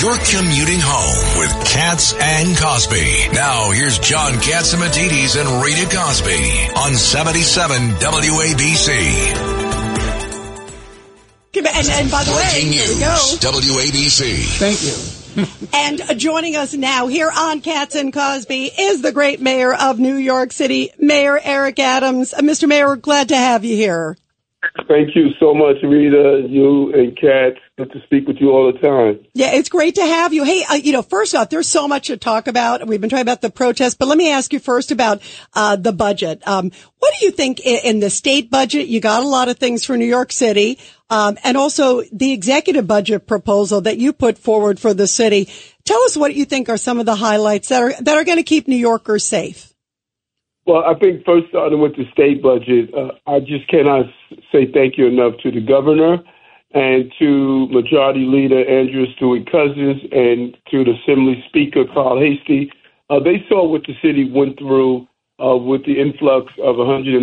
You're commuting home with Katz and Cosby. Now, here's John Catsimatidis and Rita Cosby on 77 WABC. And by the way, here we go. WABC. Thank you. And joining us now here on Katz and Cosby is the great mayor of New York City, Mayor Eric Adams. Mr. Mayor, we're glad to have you here. Thank you so much, Rita, you and Kat. Good to speak with you all the time. Yeah, it's great to have you. Hey, first off, there's so much to talk about. We've been talking about the protest, but let me ask you first about the budget. What do you think in the state budget? You got a lot of things for New York City, and also the executive budget proposal that you put forward for the city. Tell us what you think are some of the highlights that are going to keep New Yorkers safe. Well, I think first starting with the state budget, I just cannot say thank you enough to the governor and to Majority Leader Andrea Stewart-Cousins and to the Assembly Speaker Carl Heastie. They saw what the city went through with the influx of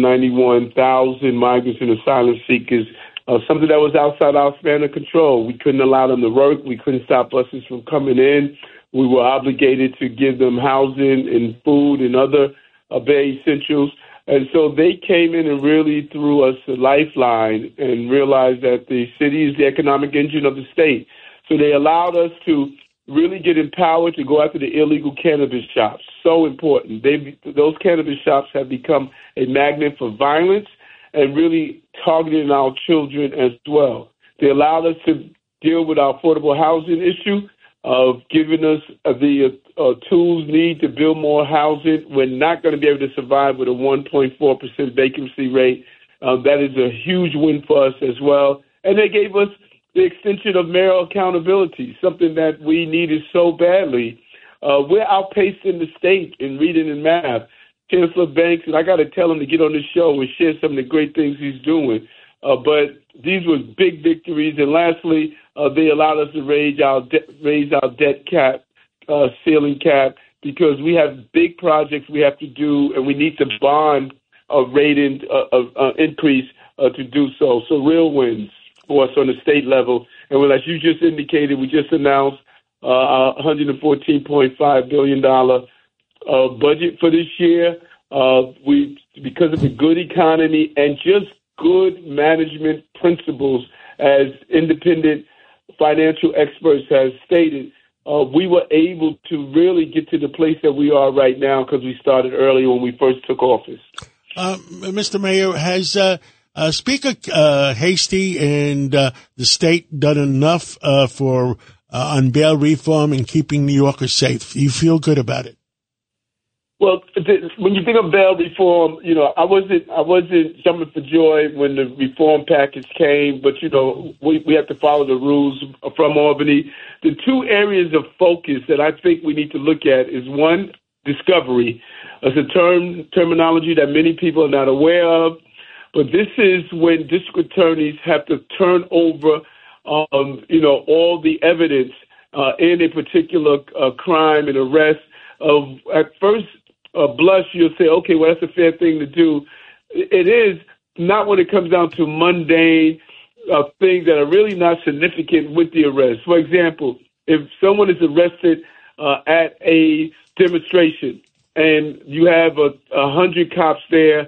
191,000 migrants and asylum seekers, something that was outside our span of control. We couldn't allow them to work. We couldn't stop buses from coming in. We were obligated to give them housing and food and other bare essentials. And so they came in and really threw us a lifeline and realized that the city is the economic engine of the state. So they allowed us to really get empowered to go after the illegal cannabis shops. So important. Those cannabis shops have become a magnet for violence and really targeting our children as well. They allowed us to deal with our affordable housing issue, of giving us the tools needed to build more housing. We're not going to be able to survive with a 1.4% vacancy rate. That is a huge win for us as well. And they gave us the extension of mayoral accountability, something that we needed so badly. We're outpacing the state in reading and math. Chancellor Banks, and I got to tell him to get on this show and share some of the great things he's doing. But these were big victories. And lastly, they allowed us to raise our debt cap, ceiling cap, because we have big projects we have to do, and we need the bond rating increase to do so. So real wins for us on the state level. And as you just indicated, we just announced a $114.5 billion budget for this year. Because of the good economy and just good management principles, as independent financial experts have stated, we were able to really get to the place that we are right now because we started early when we first took office. Mr. Mayor, has Speaker Heastie and the state done enough for on bail reform and keeping New Yorkers safe? Do you feel good about it? Well, when you think of bail reform, I wasn't jumping for joy when the reform package came, but, we have to follow the rules from Albany. The two areas of focus that I think we need to look at is, one, discovery. It's a terminology that many people are not aware of, but this is when district attorneys have to turn over, all the evidence in a particular crime and arrest. At first blush, you'll say, okay, well, that's a fair thing to do. It is not when it comes down to mundane things that are really not significant with the arrest. For example, if someone is arrested at a demonstration and you have 100 cops there,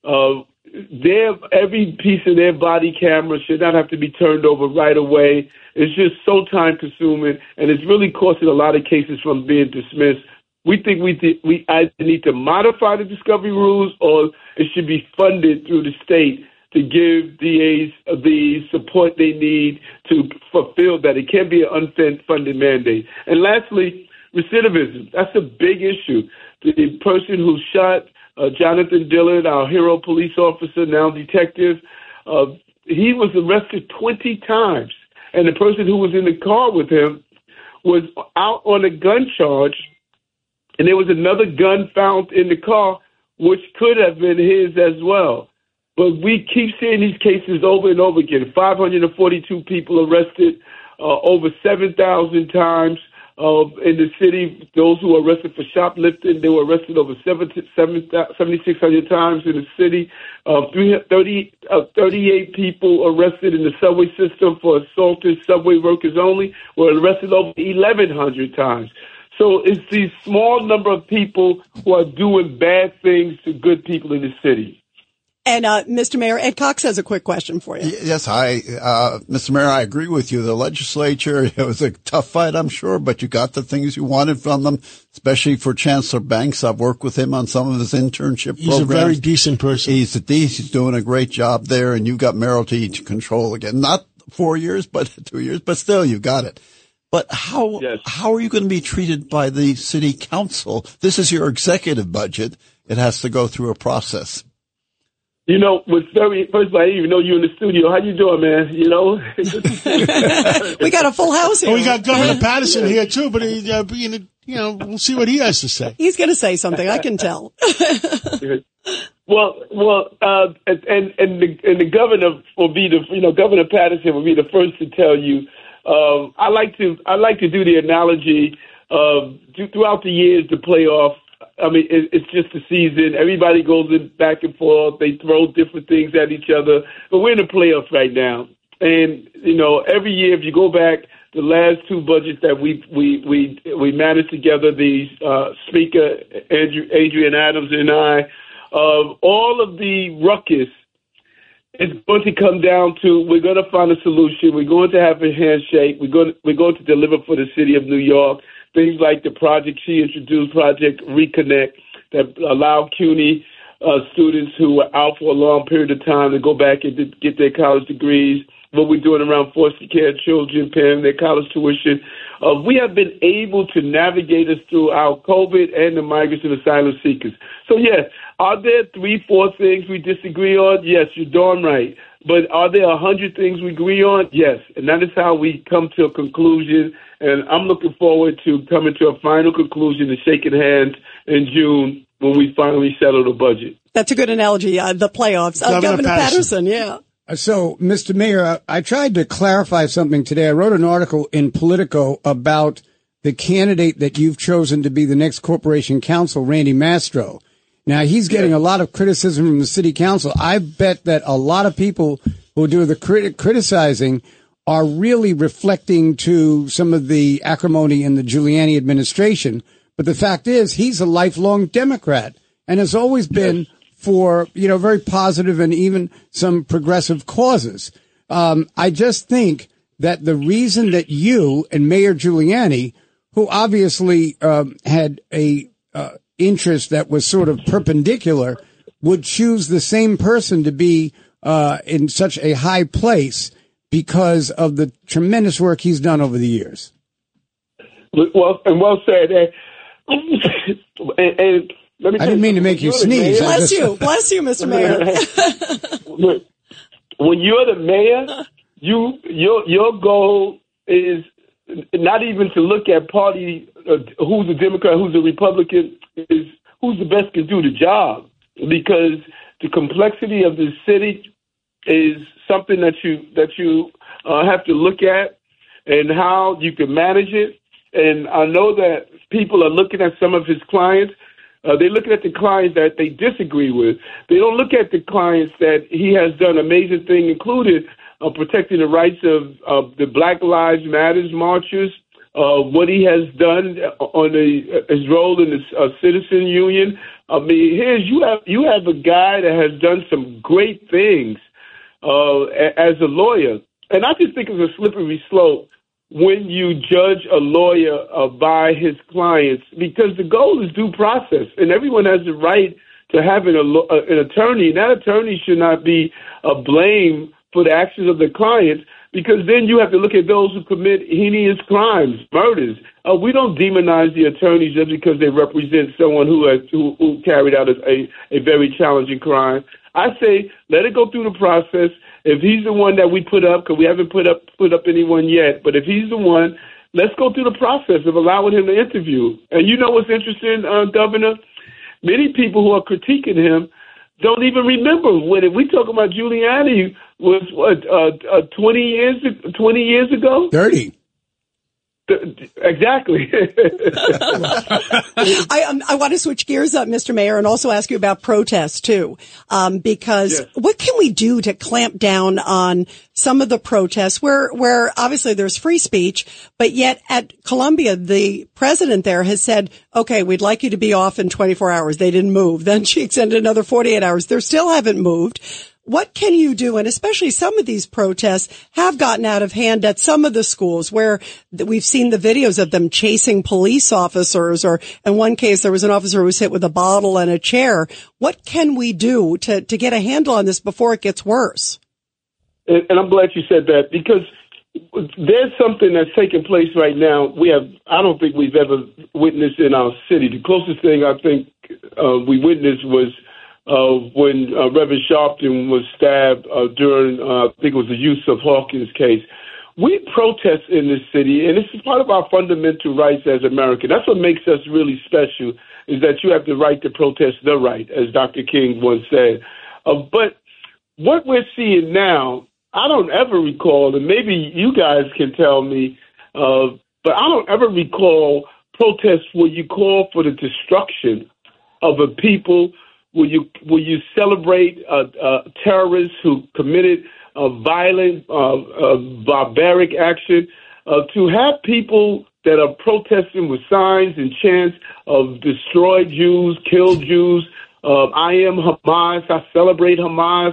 every piece of their body camera should not have to be turned over right away. It's just so time-consuming, and it's really costing a lot of cases from being dismissed. We think we either need to modify the discovery rules, or it should be funded through the state to give DAs the support they need to fulfill that. It can't be an unfunded mandate. And lastly, recidivism. That's a big issue. The person who shot Jonathan Dillard, our hero police officer, now detective, he was arrested 20 times. And the person who was in the car with him was out on a gun charge, and there was another gun found in the car, which could have been his as well. But we keep seeing these cases over and over again. 542 people arrested, over 7,000 times. in the city. Those who were arrested for shoplifting, they were arrested over 7,600 times in the city. 38 people arrested in the subway system for assaulting subway workers only were arrested over 1,100 times. So it's these small number of people who are doing bad things to good people in the city. And Mr. Mayor, Ed Cox has a quick question for you. Yes, Mr. Mayor, I agree with you. The legislature, it was a tough fight, I'm sure, but you got the things you wanted from them, especially for Chancellor Banks. I've worked with him on some of his internship programs. He's a very decent person. He's doing a great job there, and you got mayoralty to control again. Not 4 years, but 2 years, but still you got it. But how are you going to be treated by the city council? This is your executive budget. It has to go through a process. You know, first of all, I didn't even know you in the studio. How you doing, man? You know? We got a full house here. We got Governor Patterson here, too, but we'll see what he has to say. He's going to say something, I can tell. Well, and the governor will be Governor Patterson will be the first to tell you. I like to do the analogy throughout the years, the playoff. I mean, it's just a season. Everybody goes in back and forth. They throw different things at each other. But we're in the playoffs right now. And, every year, if you go back, the last two budgets that we managed together, the Speaker, Adrian Adams, and I, all of the ruckus is going to come down to we're going to find a solution. We're going to have a handshake. We're going to deliver for the city of New York. Things like the project she introduced, Project Reconnect, that allow CUNY students who were out for a long period of time to go back and get their college degrees. What we're doing around foster care children, paying their college tuition. We have been able to navigate us through our COVID and the migrants and asylum seekers. So, yes, are there 3-4 things we disagree on? Yes, you're darn right. But are there 100 things we agree on? Yes. And that is how we come to a conclusion. And I'm looking forward to coming to a final conclusion and shaking hands in June when we finally settle the budget. That's a good analogy, the playoffs. Governor Patterson, yeah. So, Mr. Mayor, I tried to clarify something today. I wrote an article in Politico about the candidate that you've chosen to be the next corporation counsel, Randy Mastro. Now, he's getting a lot of criticism from the city council. I bet that a lot of people who do the criticizing are really reflecting to some of the acrimony in the Giuliani administration. But the fact is, he's a lifelong Democrat and has always been for, very positive and even some progressive causes. I just think that the reason that you and Mayor Giuliani, who obviously had a interest that was sort of perpendicular, would choose the same person to be in such a high place because of the tremendous work he's done over the years. Well said. And let me I didn't mean to make you sneeze. Bless you, Mr. Mayor. Look, when you're the mayor, your goal is not even to look at party, who's a Democrat, who's a Republican, is who's the best can do the job. Because the complexity of the city is something that you have to look at and how you can manage it. And I know that people are looking at some of his clients. They're looking at the clients that they disagree with. They don't look at the clients that he has done amazing things, including protecting the rights of the Black Lives Matter marchers, what he has done on his role in the citizen union. I mean, you have a guy that has done some great things as a lawyer. And I just think it's a slippery slope when you judge a lawyer by his clients, because the goal is due process, and everyone has the right to have an attorney. And that attorney should not be blamed for the actions of the clients, because then you have to look at those who commit heinous crimes, murders. We don't demonize the attorneys just because they represent someone who carried out a very challenging crime. I say let it go through the process. If he's the one that we put up, because we haven't put up anyone yet, but if he's the one, let's go through the process of allowing him to interview. And you know what's interesting, Governor? Many people who are critiquing him don't even remember when we talk about Giuliani was 20 years ago? 30. Exactly. I want to switch gears up, Mr. Mayor, and also ask you about protests too, because what can we do to clamp down on some of the protests where obviously there's free speech, but yet at Columbia, the president there has said, okay, we'd like you to be off in 24 hours. They didn't move. Then she extended another 48 hours. They still haven't moved. What can you do? And especially some of these protests have gotten out of hand at some of the schools where we've seen the videos of them chasing police officers, or in one case, there was an officer who was hit with a bottle and a chair. What can we do to get a handle on this before it gets worse? And I'm glad you said that, because there's something that's taking place right now. I don't think we've ever witnessed in our city. The closest thing I think we witnessed was when Reverend Sharpton was stabbed during, I think it was the Yusuf Hawkins case. We protest in this city, and this is part of our fundamental rights as Americans. That's what makes us really special, is that you have the right to protest the right, as Dr. King once said. But what we're seeing now, I don't ever recall, and maybe you guys can tell me, but I don't ever recall protests where you call for the destruction of a people. Will you celebrate terrorists who committed violent, barbaric action? To have people that are protesting with signs and chants of destroy Jews, kill Jews, I am Hamas, I celebrate Hamas.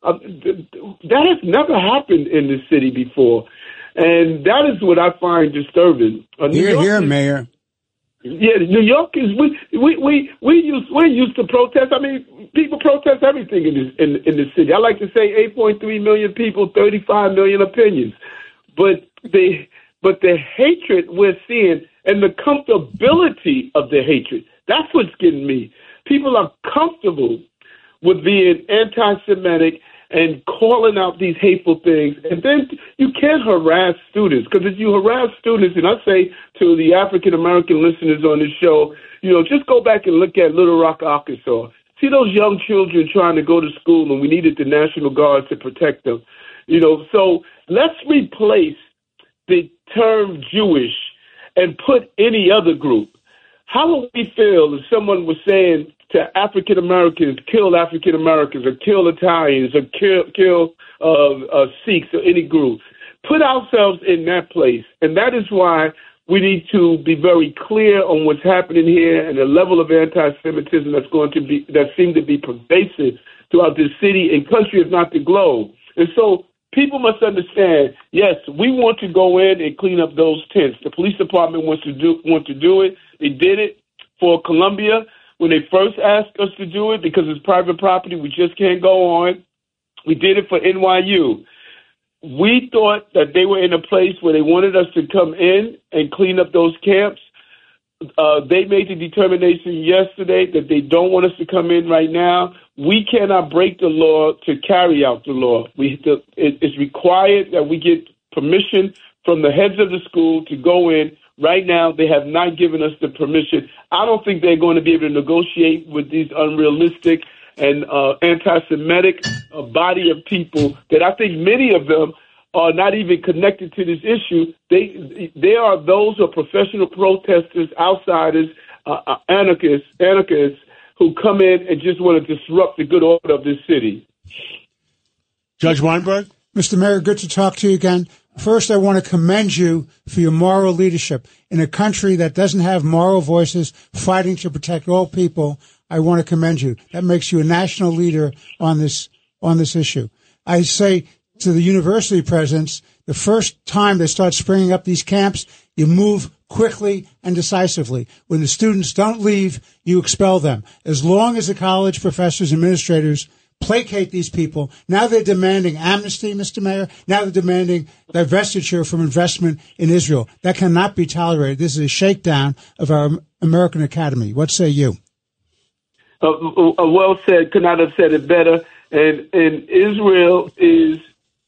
That has never happened in this city before. And that is what I find disturbing. Here, Mayor. Yeah, New York is we're used to protest. I mean, people protest everything in the city. I like to say 8.3 million people, 35 million opinions, but the hatred we're seeing and the comfortability of the hatred—that's what's getting me. People are comfortable with being anti-Semitic and calling out these hateful things. And then you can't harass students, because if you harass students, and I say to the African-American listeners on this show, just go back and look at Little Rock, Arkansas. See those young children trying to go to school, and we needed the National Guard to protect them. So let's replace the term Jewish and put any other group. How would we feel if someone was saying to African Americans, kill African Americans, or kill Italians, or kill Sikhs, or any group? Put ourselves in that place, and that is why we need to be very clear on what's happening here and the level of anti-Semitism that seems to be pervasive throughout this city and country, if not the globe. And so people must understand, yes, we want to go in and clean up those tents. The police department want to do it. They did it for Columbia when they first asked us to do it, because it's private property. We just can't go on. We did it for NYU. We thought that they were in a place where they wanted us to come in and clean up those camps. They made the determination yesterday that they don't want us to come in right now. We cannot break the law to carry out the law. It's required that we get permission from the heads of the school to go in. Right now, they have not given us the permission. I don't think they're going to be able to negotiate with these unrealistic and anti-Semitic body of people that I think many of them are not even connected to this issue. They are those who are professional protesters, outsiders, anarchists who come in and just want to disrupt the good order of this city. Judge Weinberg? Mr. Mayor, good to talk to you again. First, I want to commend you for your moral leadership. In a country that doesn't have moral voices fighting to protect all people, I want to commend you. That makes you a national leader on this issue. I say to the university presidents, the first time they start springing up these camps, you move quickly and decisively. When the students don't leave, you expel them. As long as the college professors, administrators placate these people. Now they're demanding amnesty, Mr. Mayor. Now they're demanding divestiture from investment in Israel. That cannot be tolerated. This is a shakedown of our American academy. What say you? Well said. Could not have said it better. And Israel is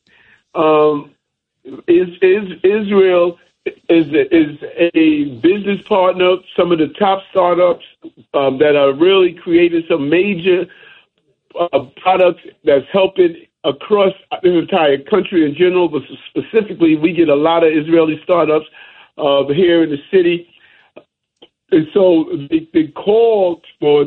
Israel is a business partner. Some of the top startups that are really creating some major products that's helping across the entire country in general, but specifically we get a lot of Israeli startups here in the city. And so they called for,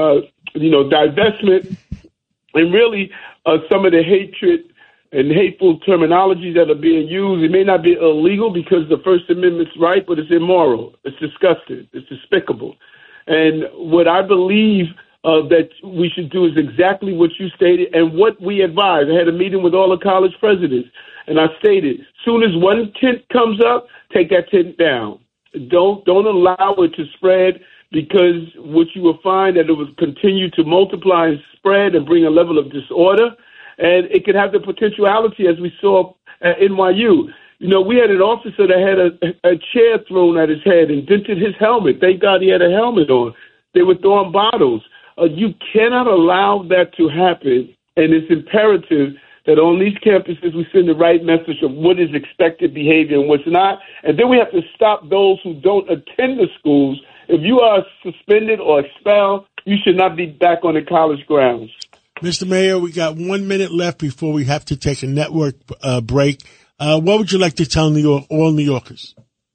divestment and really some of the hatred and hateful terminologies that are being used. It may not be illegal because the First Amendment's right, but it's immoral. It's disgusting. It's despicable. And what I believe that we should do is exactly what you stated and what we advise. I had a meeting with all the college presidents, and I stated, as soon as one tent comes up, take that tent down. Don't allow it to spread, because what you will find that it will continue to multiply and spread and bring a level of disorder, and it could have the potentiality, as we saw at NYU. We had an officer that had a chair thrown at his head and dented his helmet. Thank God he had a helmet on. They were throwing bottles. You cannot allow that to happen, and it's imperative that on these campuses we send the right message of what is expected behavior and what's not. And then we have to stop those who don't attend the schools. If you are suspended or expelled, you should not be back on the college grounds. Mr. Mayor, we got 1 minute left before we have to take a network break. What would you like to tell all New Yorkers?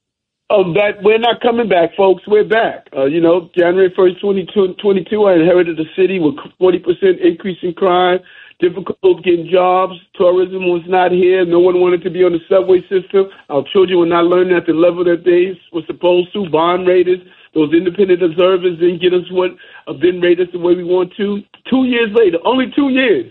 That we're not coming back, folks. We're back. January 1st, 2022, I inherited a city with 40% increase in crime, difficult getting jobs. Tourism was not here. No one wanted to be on the subway system. Our children were not learning at the level that they were supposed to. Bond raters, those independent observers didn't get us didn't rate us the way we want to. 2 years later, only 2 years.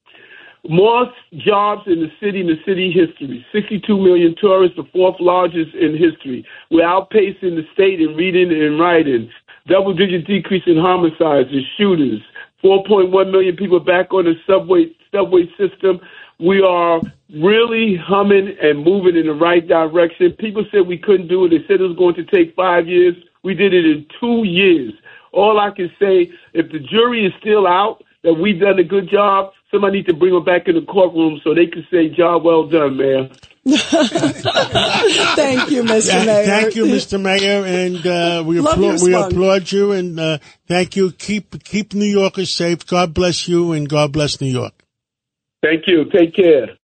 More jobs in the city history. 62 million tourists, the fourth largest in history. We're outpacing the state in reading and writing. Double-digit decrease in homicides and shootings. 4.1 million people back on the subway system. We are really humming and moving in the right direction. People said we couldn't do it. They said it was going to take 5 years. We did it in 2 years. All I can say, if the jury is still out, that we've done a good job, somebody needs to bring them back in the courtroom so they can say, job well done, Mayor. Thank you, Mr. Mayor. Thank you, Mr. Mayor, and we applaud you, and thank you. Keep New Yorkers safe. God bless you, and God bless New York. Thank you. Take care.